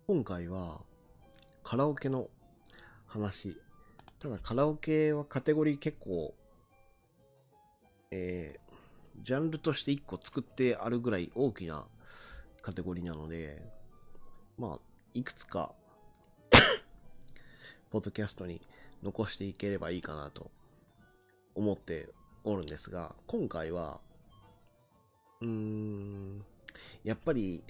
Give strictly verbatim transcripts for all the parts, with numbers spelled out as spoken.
今回はカラオケの話。ただカラオケはカテゴリー結構、えー、ジャンルとしていっこ作ってあるぐらい大きなカテゴリーなので、まあ、いくつか、ポッドキャストに残していければいいかなと思っておるんですが、今回は、うーん、やっぱり、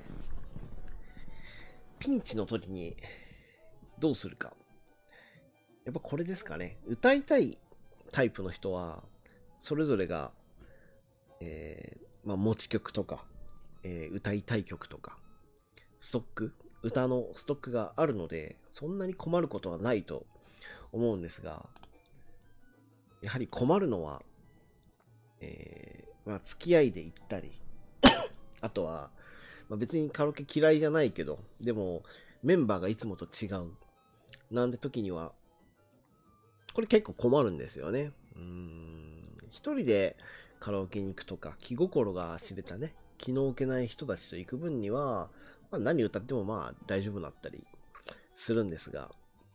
ピンチの時にどうするか。やっぱこれですかね。歌いたいタイプの人は、それぞれが、えーまあ、持ち曲とか、えー歌いたい曲とか、ストック、歌のストックがあるので、そんなに困ることはないと思うんですが、やはり困るのは、えーまあ、付き合いで行ったり、あとは、まあ、別にカラオケ嫌いじゃないけど、でもメンバーがいつもと違う。なんで時には、これ結構困るんですよね。うーん。一人でカラオケに行くとか、気心が知れたね、気の置けない人たちと行く分には、まあ、何歌ってもまあ大丈夫だったりするんですが、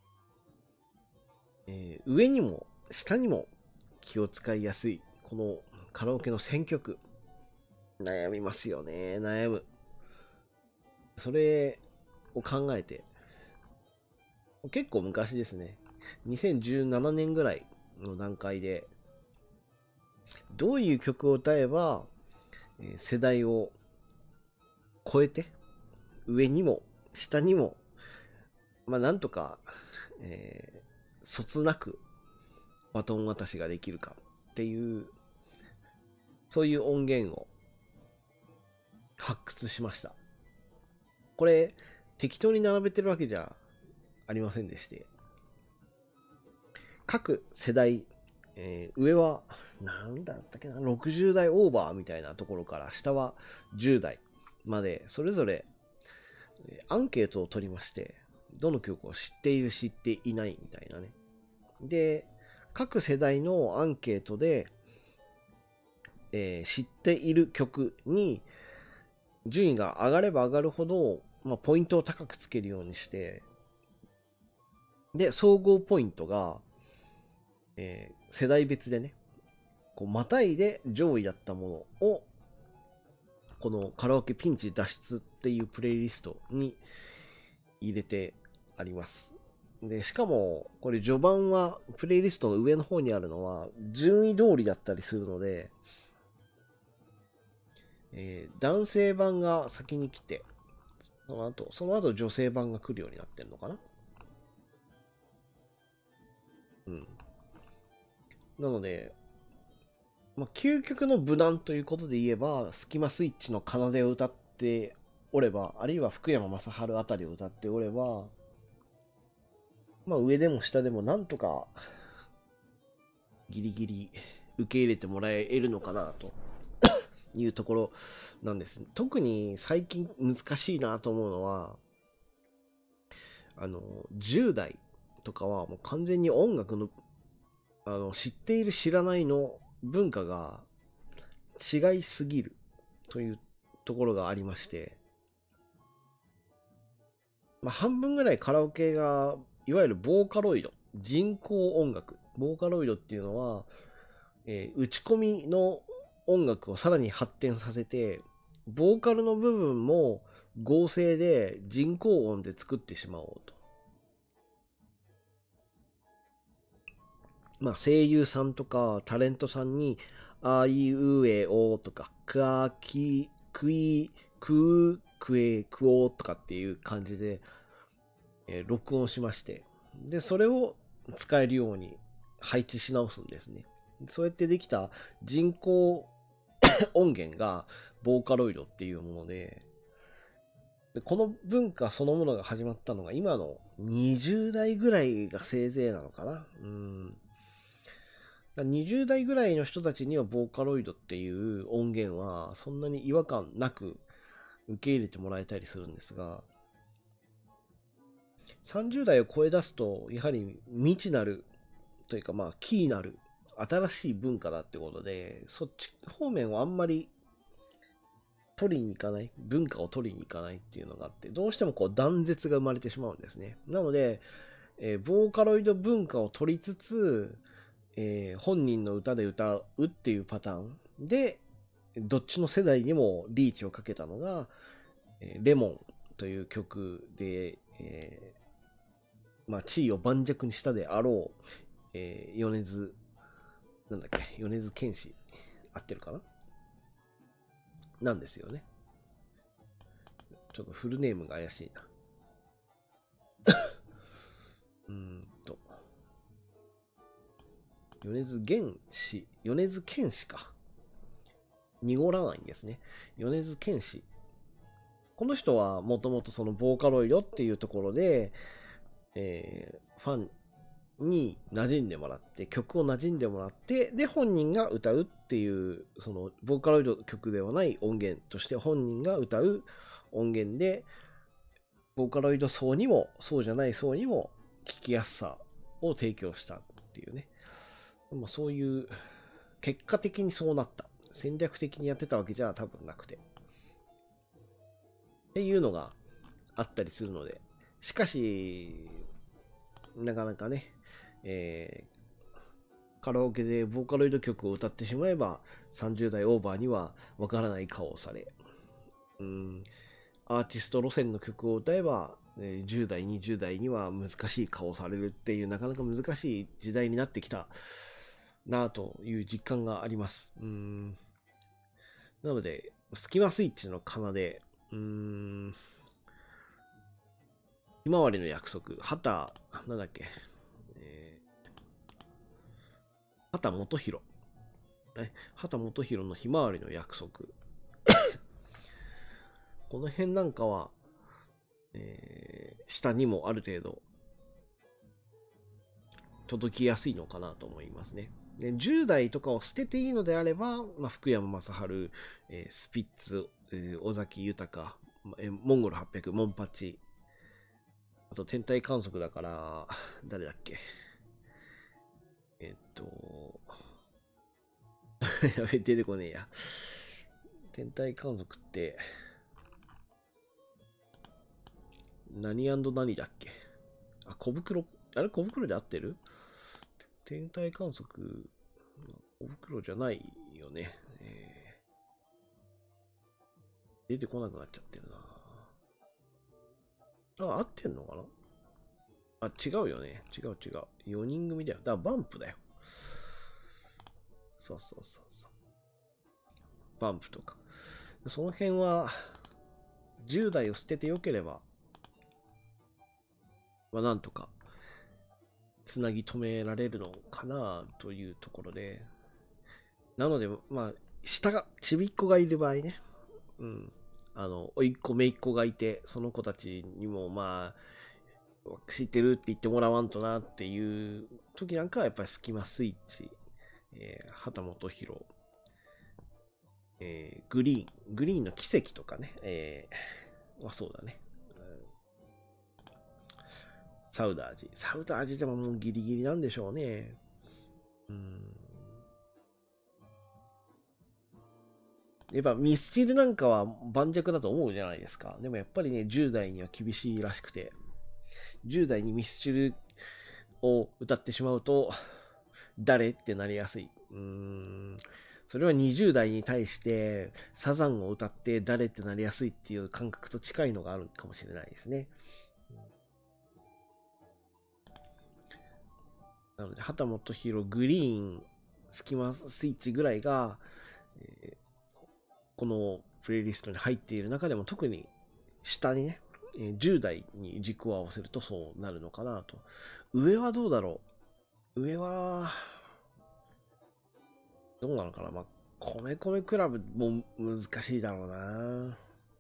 えー上にも下にも気を使いやすい、このカラオケの選曲、悩みますよね、悩む。それを考えて、結構昔ですね、にせんじゅうななねんぐらいの段階で、どういう曲を歌えば、えー世代を超えて、上にも下にも、まあなんとか、えー、そつなくバトン渡しができるかっていう、そういう音源を発掘しました。これ、適当に並べてるわけじゃありませんでして、各世代、えー上は、なんだったっけな、ろくじゅう代オーバーみたいなところから、下はじゅう代まで、それぞれえーアンケートを取りまして、どの曲を知っている、知っていないみたいなね。で、各世代のアンケートで、えー知っている曲に順位が上がれば上がるほど、まあ、ポイントを高くつけるようにして、で、総合ポイントが、えー世代別でね、こう、またいで上位だったものを、このカラオケピンチ脱出っていうプレイリストに入れてあります。で、しかも、これ序盤は、プレイリストが上の方にあるのは、順位通りだったりするので、えー男性版が先に来て、その後、その後女性版が来るようになってんのかな。うん。なので、まあ、究極の無難ということで言えば、スキマスイッチの奏でを歌っておれば、あるいは福山雅治あたりを歌っておれば、まあ上でも下でもなんとかギリギリ受け入れてもらえるのかなというところなんです。特に最近難しいなと思うのは、あの、じゅう代とかはもう完全に音楽の、あの、知っている知らないの文化が違いすぎるというところがありまして、まあ、半分ぐらいカラオケが、いわゆるボーカロイド、人工音楽。ボーカロイドっていうのは、えー打ち込みの音楽をさらに発展させて、ボーカルの部分も合成で人工音で作ってしまおうと。まあ、声優さんとかタレントさんに、あいうえおとか、くあき、くい、くう、くえ、くおとかっていう感じで、えー録音しまして、で、それを使えるように配置し直すんですね。そうやってできた人工音源がボーカロイドっていうもので、でこの文化そのものが始まったのが今のにじゅう代ぐらいがせいぜいなのかな。うん。にじゅう代ぐらいの人たちにはボーカロイドっていう音源はそんなに違和感なく受け入れてもらえたりするんですが、さんじゅう代を超え出すと、やはり未知なるというか、まあ、キーなる新しい文化だってことで、そっち方面はあんまり取りに行かない、文化を取りに行かないっていうのがあって、どうしてもこう断絶が生まれてしまうんですね。なので、えー、ボーカロイド文化を取りつつ、えー、本人の歌で歌うっていうパターンで、どっちの世代にもリーチをかけたのが、えー、レモンという曲で、えー、まあ、地位を盤石にしたであろう、えー、米津、なんだっけ、米津玄師、合ってるかななんですよね。ちょっとフルネームが怪しいな。うーんと。米津玄師、米津玄師か。濁らないんですね。米津玄師。この人はもともとそのボーカロイドっていうところで、えー、ファンに馴染んでもらって、曲を馴染んでもらって、で、本人が歌うっていう、そのボーカロイド曲ではない音源として本人が歌う音源で、ボーカロイド層にも、そうじゃない層にも聴きやすさを提供したっていうね。まあ、そういう、結果的にそうなった。戦略的にやってたわけじゃ多分なくて。っていうのがあったりするので。しかし、なかなかね、えー、カラオケでボーカロイド曲を歌ってしまえば、さんじゅう代オーバーにはわからない顔をされ、うん、アーティスト路線の曲を歌えば、じゅう代、にじゅう代には難しい顔をされるっていう、なかなか難しい時代になってきたなという実感があります。うん、なので、スキマスイッチの奏で、うーん、ひまわりの約束、畑、なんだっけ、えー、畑元博。ね、畑元博のひまわりの約束。この辺なんかは、えー、下にもある程度届きやすいのかなと思いますね。でじゅう代とかを捨てていいのであれば、まあ、福山雅治、えー、スピッツ、えー、尾崎豊、えー、モンゴルはっぴゃく、モンパチ、あと天体観測だから、誰だっけえっと、やべ、出てこねえや。天体観測って、何何だっけあ、小袋、あれ小袋で合ってる天体観測、小袋じゃないよね。えー、出てこなくなっちゃってるな。あ、合ってんのかなあ、違うよね。違う違う。よにん組だよ。だからバンプだよ。そうそうそうそう。バンプとか。その辺は、じゅう代を捨ててよければ、まあ、なんとか、つなぎ止められるのかなというところで、なので、まあ、下が、ちびっ子がいる場合ね、うん、あの、おいっ子、めいっ子がいて、その子たちにも、まあ、知ってるって言ってもらわんとなっていう時なんかは、やっぱりスキマスイッチ、えー、畑本博、えー、グリーン、グリーンの奇跡とかね、えー、はそうだね。サウダージ。サウダージでももうギリギリなんでしょうね。うん。やっぱミスチルなんかは盤石だと思うじゃないですか。でもやっぱりね、じゅう代には厳しいらしくて、じゅう代にミスチルを歌ってしまうと、誰ってなりやすい。うーん。それはにじゅう代に対してサザンを歌って誰ってなりやすいっていう感覚と近いのがあるかもしれないですね。なので、畑本博、グリーン、スキマスイッチぐらいが、えー、このプレイリストに入っている中でも特に下にね、じゅう代に軸を合わせるとそうなるのかなと。上はどうだろう上は、どうなのかなまあ、米米クラブも難しいだろうな。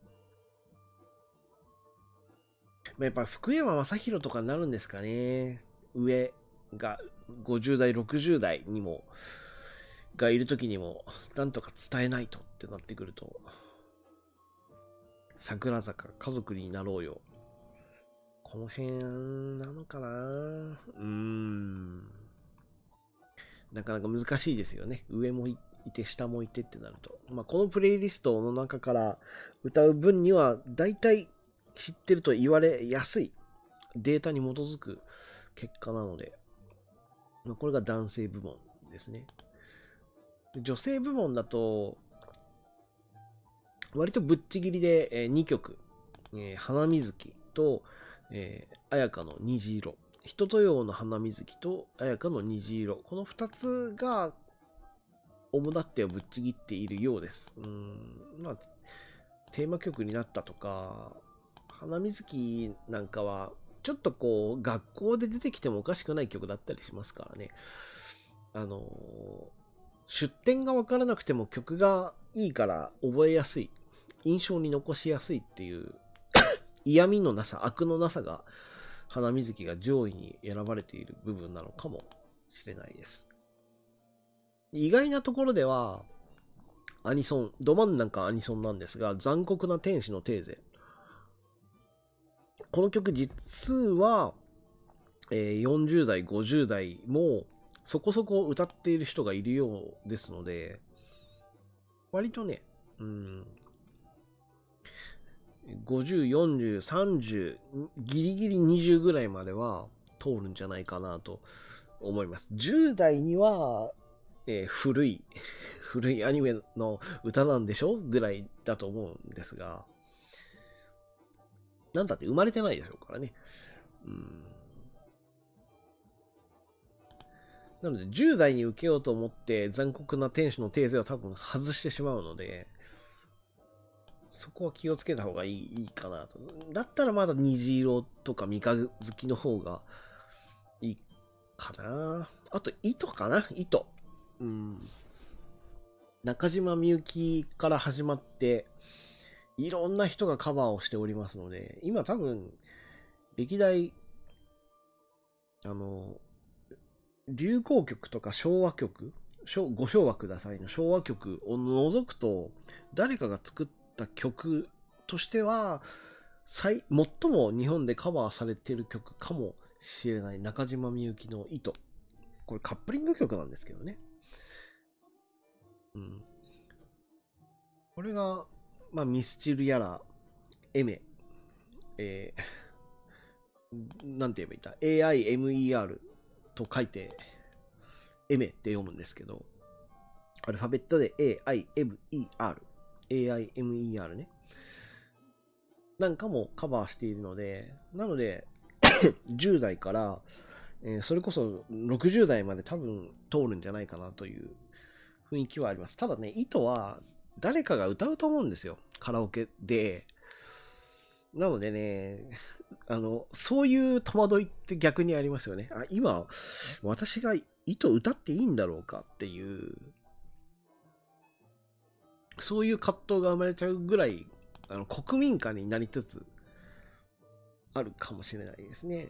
やっぱ福山雅治とかになるんですかね。上がごじゅう代、ろくじゅう代にも、がいる時にも、なんとか伝えないとってなってくると、桜坂、家族になろうよ。この辺なのかなうーん。なかなか難しいですよね。上もいて、下もいてってなると、まあ、このプレイリストの中から歌う分には、大体知ってると言われやすいデータに基づく結果なので、まあ、これが男性部門ですね。女性部門だと、割とぶっちぎりでにきょく、えー、花水木と、えー、綾香の虹色。人とようの花水木と綾香の虹色。このふたつが、主だってはぶっちぎっているようです。うーん、まあ、テーマ曲になったとか、花水木なんかは、ちょっとこう、学校で出てきてもおかしくない曲だったりしますからね。あの、出典がわからなくても曲がいいから覚えやすい。印象に残しやすいっていう嫌味のなさ、悪のなさが花水木が上位に選ばれている部分なのかもしれないです。意外なところではアニソン、ど真ん中アニソンなんですが、残酷な天使のテーゼ。この曲実は、えー、よんじゅう代、ごじゅう代もそこそこ歌っている人がいるようですので、割とね、うん、ごじゅう、よんじゅう、さんじゅう、ギリギリにじゅうぐらいまでは通るんじゃないかなと思います。じゅう代には、えー、古い、古いアニメの歌なんでしょぐらいだと思うんですが、なんだって生まれてないでしょうからね。うん、なので、じゅう代に受けようと思って残酷な天使のテーゼは多分外してしまうので、そこは気をつけた方がいい、いいかなと。だったらまだ虹色とか三日月の方がいいかな。あと、糸かな糸。うん。中島みゆきから始まって、いろんな人がカバーをしておりますので、今多分、歴代、あの、流行曲とか昭和曲、ご唱和くださいの昭和曲を除くと、誰かが作った曲としては、最、最も日本でカバーされている曲かもしれない中島みゆきの糸。これカップリング曲なんですけどね。うん。これが、まあ、ミスチルやら、エメ、えー、なんて言えばいいんだ エーアイエムイーアール と書いて、エメって読むんですけど、アルファベットで エーアイエムイーアール、エーアイエムイーアール ね。なんかもカバーしているので、なので、じゅう代から、えー、それこそろくじゅう代まで多分通るんじゃないかなという雰囲気はあります。ただね、糸は誰かが歌うと思うんですよ。カラオケで。なのでね、あの、そういう戸惑いって逆にありますよね。あ、今、私が糸歌っていいんだろうかっていう、そういう葛藤が生まれちゃうぐらい、あの国民歌になりつつあるかもしれないですね。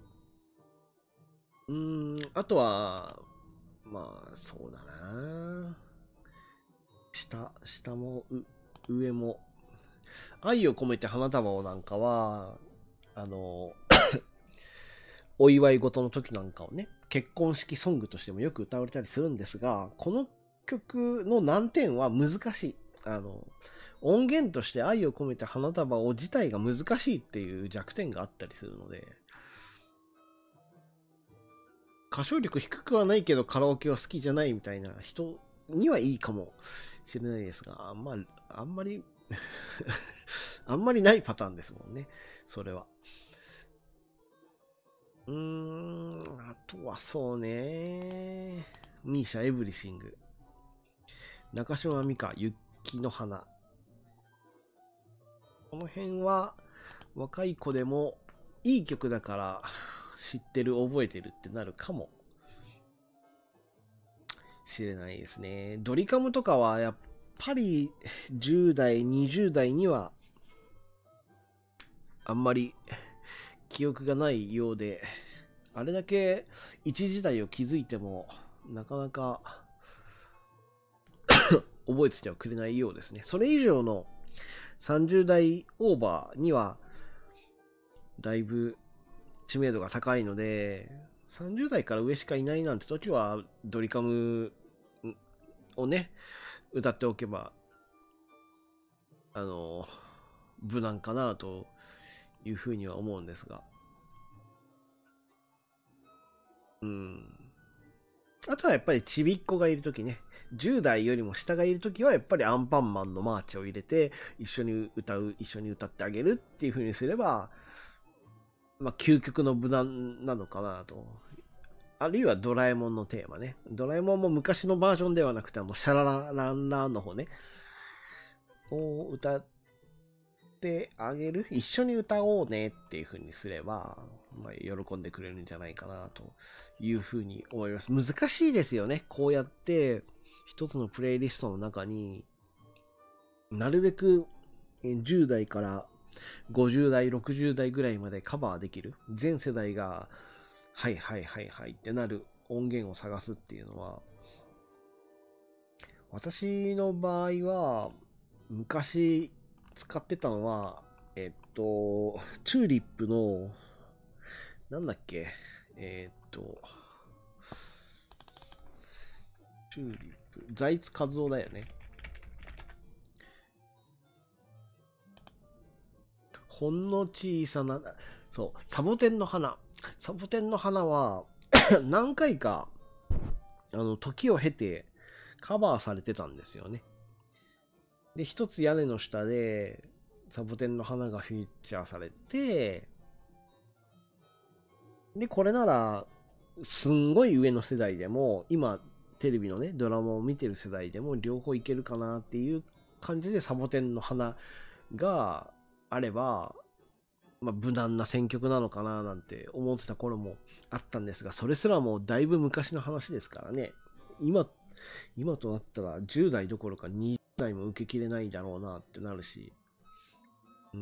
うーん、あとは、まあ、そうだな。下、下も、上も。愛を込めて花束をなんかは、あの、お祝い事の時なんかをね、結婚式ソングとしてもよく歌われたりするんですが、この曲の難点は難しい。あの、音源として愛を込めて花束を自体が難しいっていう弱点があったりするので、歌唱力低くはないけどカラオケは好きじゃないみたいな人にはいいかもしれないですが、あんまり、あんまりあんまりないパターンですもんね、それは。うーん、あとはそうね。ミーシャエブリシング。中島美嘉、雪の花。この辺は若い子でもいい曲だから知ってる、覚えてるってなるかもしれないですね。ドリカムとかはやっぱりじゅう代、にじゅう代にはあんまり記憶がないようで、あれだけ一時代を築いてもなかなか覚えててはくれないようですね。それ以上のさんじゅう代オーバーにはだいぶ知名度が高いので、さんじゅう代から上しかいないなんて時はドリカムをね、歌っておけば、あの、無難かなというふうには思うんですが。うん。あとはやっぱりちびっこがいるときね、じゅう代よりも下がいるときはやっぱりアンパンマンのマーチを入れて、一緒に歌う、一緒に歌ってあげるっていう風にすれば、まあ究極の無難なのかなと。あるいはドラえもんのテーマね。ドラえもんも昔のバージョンではなくて、あの、シャララランランの方ね。を歌ってあげる、一緒に歌おうねっていう風にすれば、まあ、喜んでくれるんじゃないかなという風に思います。難しいですよね。こうやって一つのプレイリストの中になるべくじゅう代からごじゅう代、ろくじゅう代ぐらいまでカバーできる。全世代がはいはいはいはいってなる音源を探すっていうのは、私の場合は昔使ってたのは、えっと、チューリップの、なんだっけ、えっと、チューリップ、財津和夫だよね。ほんの小さな、そう、サボテンの花。サボテンの花は、何回か、あの、時を経てカバーされてたんですよね。で、一つ屋根の下で、サボテンの花がフィーチャーされて、で、これなら、すんごい上の世代でも、今、テレビのね、ドラマを見てる世代でも、両方いけるかなっていう感じで、サボテンの花があれば、まあ、無難な選曲なのかななんて思ってた頃もあったんですが、それすらもだいぶ昔の話ですからね。今、今となったらじゅう代どころかにじゅう代も受けきれないだろうなってなるし、うん。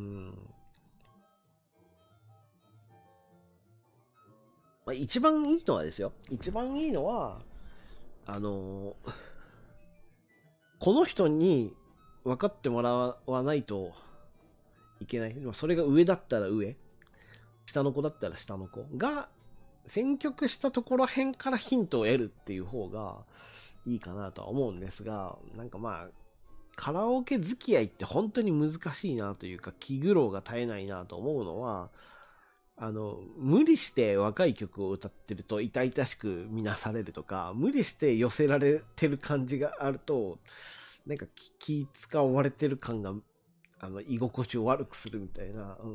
まあ、一番いいのはですよ。一番いいのは、あのー、この人に分かってもらわないといけない。それが上だったら上、下の子だったら下の子が選曲したところ辺からヒントを得るっていう方がいいかなとは思うんですが、なんかまあ、カラオケ付き合いって本当に難しいなというか、気苦労が絶えないなと思うのは、あの、無理して若い曲を歌ってると痛々しく見なされるとか、無理して寄せられてる感じがあると、なんか気使われてる感が、あの、居心地を悪くするみたいな、うん、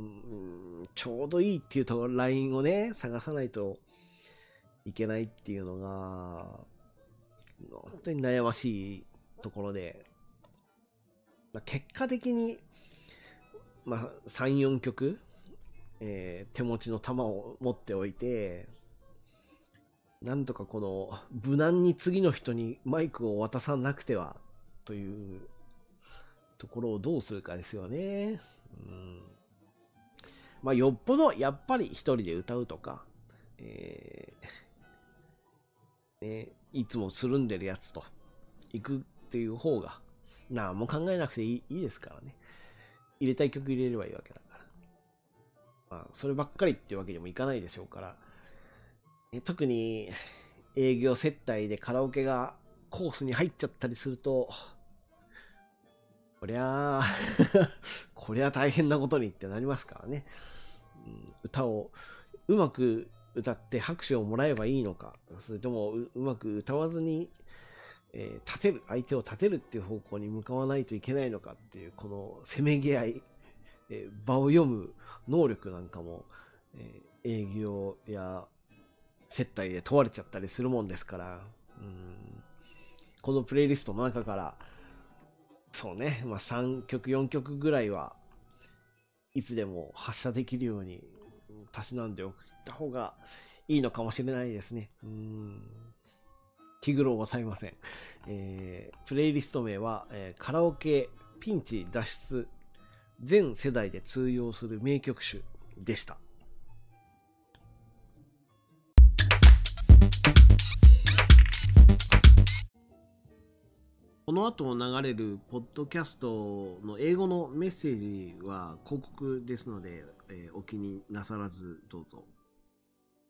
ちょうどいいっていうとラインをね、探さないといけないっていうのが、本当に悩ましいところで、結果的に、まあ、さん、よんきょく、えー、手持ちの弾を持っておいて、なんとかこの無難に次の人にマイクを渡さなくてはというところをどうするかですよね。うん、まあよっぽどやっぱり一人で歌うとか、えーね、いつもつるんでるやつと行くっていう方が何も考えなくていい、いいですからね。入れたい曲入れればいいわけだから。まあそればっかりっていうわけにもいかないでしょうから。特に営業接待でカラオケがコースに入っちゃったりすると、こりゃあこりゃ大変なことにってなりますからね、うん、歌をうまく歌って拍手をもらえばいいのか、それとも う, うまく歌わずに、えー、立てる相手を立てるっていう方向に向かわないといけないのかっていうこのせめぎ合い、えー、場を読む能力なんかも、えー、営業や接待で問われちゃったりするもんですから、うん、このプレイリストの中からそうね、まあ、さんきょくよんきょくぐらいはいつでも発射できるようにたしなんでおいた方がいいのかもしれないですね。うーん、気苦労ございません。えー、プレイリスト名は、えー、カラオケピンチ脱出全世代で通用する名曲集でした。この後流れるポッドキャストの英語のメッセージは広告ですので、えー、お気になさらずどうぞ。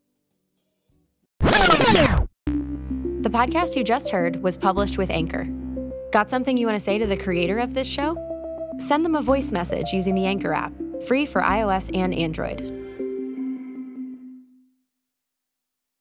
The podcast you just heard was published with Anchor. Got something you want to say to the creator of this show? Send them a voice message using the Anchor app, free for iOS and Android.